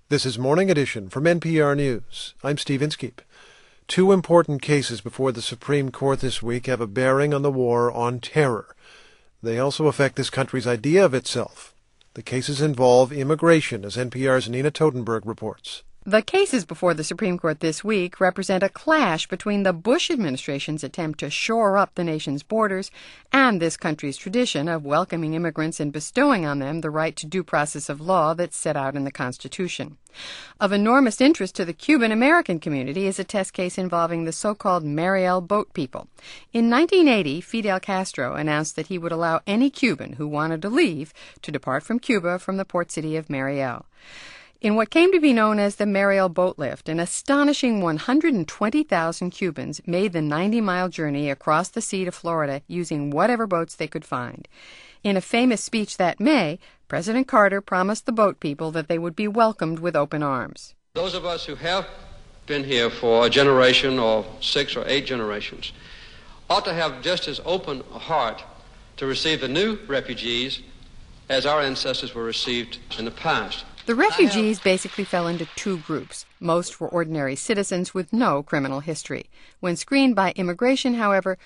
This is Morning Edition from NPR News. I'm Steve Inskeep. Two important cases before the Supreme Court this week have a bearing on the war on terror. They also affect this country's idea of itself. The cases involve immigration, as NPR's Nina Totenberg reports. The cases before the Supreme Court this week represent a clash between the Bush administration's attempt to shore up the nation's borders and this country's tradition of welcoming immigrants and bestowing on them the right to due process of law that's set out in the Constitution. Of enormous interest to the Cuban-American community is a test case involving the so-called Mariel boat people. In 1980, Fidel Castro announced that he would allow any Cuban who wanted to leave to depart from Cuba from the port city of Mariel. In what came to be known as the Mariel Boat Lift, an astonishing 120,000 Cubans made the 90-mile journey across the sea to Florida using whatever boats they could find. In a famous speech that May, President Carter promised the boat people that they would be welcomed with open arms. Those of us who have been here for a generation or 6 or 8 generations ought to have just as open a heart to receive the new refugees as our ancestors were received in the past. The refugees basically fell into two groups. Most were ordinary citizens with no criminal history. When screened by immigration, however,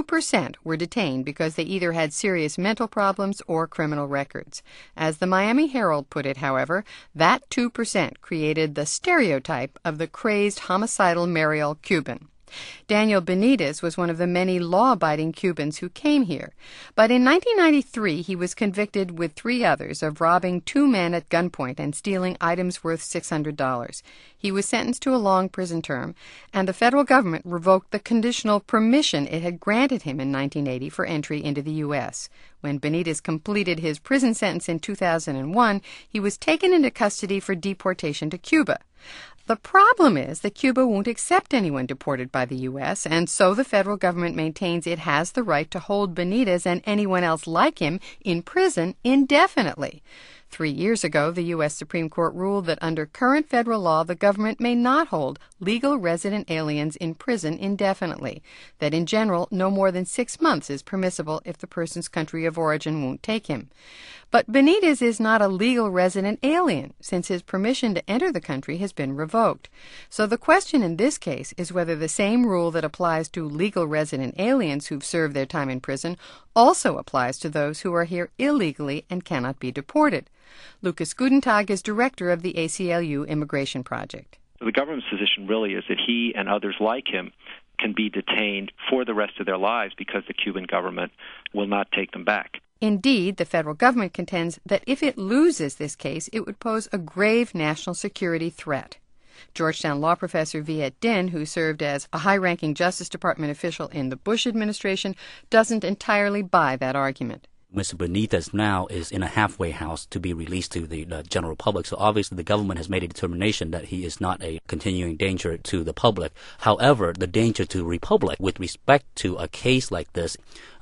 2% were detained because they either had serious mental problems or criminal records. As the Miami Herald put it, however, that 2% created the stereotype of the crazed, homicidal Mariel Cuban. Daniel Benitez was one of the many law-abiding Cubans who came here. But in 1993, he was convicted with 3 others of robbing 2 men at gunpoint and stealing items worth $600. He was sentenced to a long prison term, and the federal government revoked the conditional permission it had granted him in 1980 for entry into the U.S. When Benitez completed his prison sentence in 2001, he was taken into custody for deportation to Cuba. The problem is that Cuba won't accept anyone deported by the U.S., and so the federal government maintains it has the right to hold Benitez and anyone else like him in prison indefinitely. 3 years ago, the U.S. Supreme Court ruled that under current federal law, the government may not hold legal resident aliens in prison indefinitely, that in general, no more than 6 months is permissible if the person's country of origin won't take him. But Benitez is not a legal resident alien, since his permission to enter the country has been revoked. So the question in this case is whether the same rule that applies to legal resident aliens who've served their time in prison also applies to those who are here illegally and cannot be deported. Lucas Gutentag is director of the ACLU Immigration Project. The government's position really is that he and others like him can be detained for the rest of their lives because the Cuban government will not take them back. Indeed, the federal government contends that if it loses this case, it would pose a grave national security threat. Georgetown law professor Viet Din, who served as a high-ranking Justice Department official in the Bush administration, doesn't entirely buy that argument. Mr. Benitez now is in a halfway house to be released to the general public. So obviously the government has made a determination that he is not a continuing danger to the public. However, the danger to the republic with respect to a case like this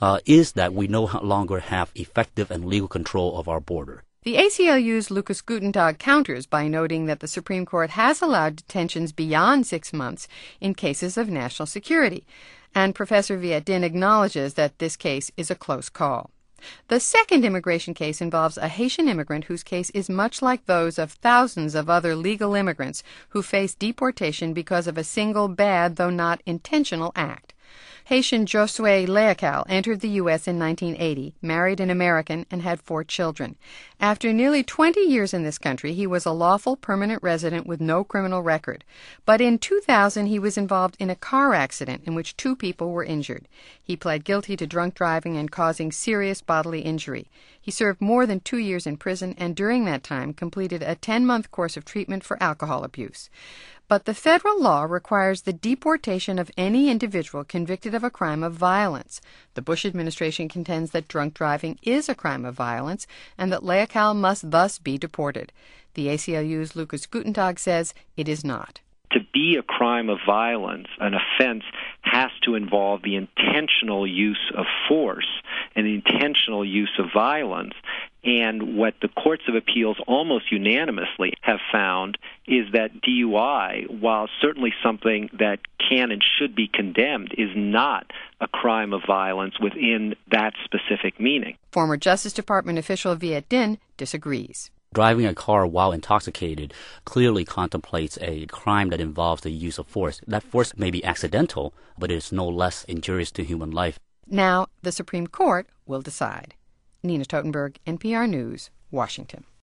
is that we no longer have effective and legal control of our border. The ACLU's Lucas Gutentag counters by noting that the Supreme Court has allowed detentions beyond 6 months in cases of national security. And Professor Viet Din acknowledges that this case is a close call. The second immigration case involves a Haitian immigrant whose case is much like those of thousands of other legal immigrants who face deportation because of a single bad, though not intentional, act. Haitian Josue Leacal entered the U.S. in 1980, married an American, and had 4 children. After nearly 20 years in this country, he was a lawful permanent resident with no criminal record. But in 2000, he was involved in a car accident in which 2 people were injured. He pled guilty to drunk driving and causing serious bodily injury. He served more than 2 years in prison and during that time completed a 10-month course of treatment for alcohol abuse. But the federal law requires the deportation of any individual convicted of a crime of violence. The Bush administration contends that drunk driving is a crime of violence and that Leacal must thus be deported. The ACLU's Lucas Gutentag says it is not. To be a crime of violence, an offense has to involve the intentional use of force and the intentional use of violence. And what the courts of appeals almost unanimously have found is that DUI, while certainly something that can and should be condemned, is not a crime of violence within that specific meaning. Former Justice Department official Viet Din disagrees. Driving a car while intoxicated clearly contemplates a crime that involves the use of force. That force may be accidental, but it is no less injurious to human life. Now, the Supreme Court will decide. Nina Totenberg, NPR News, Washington.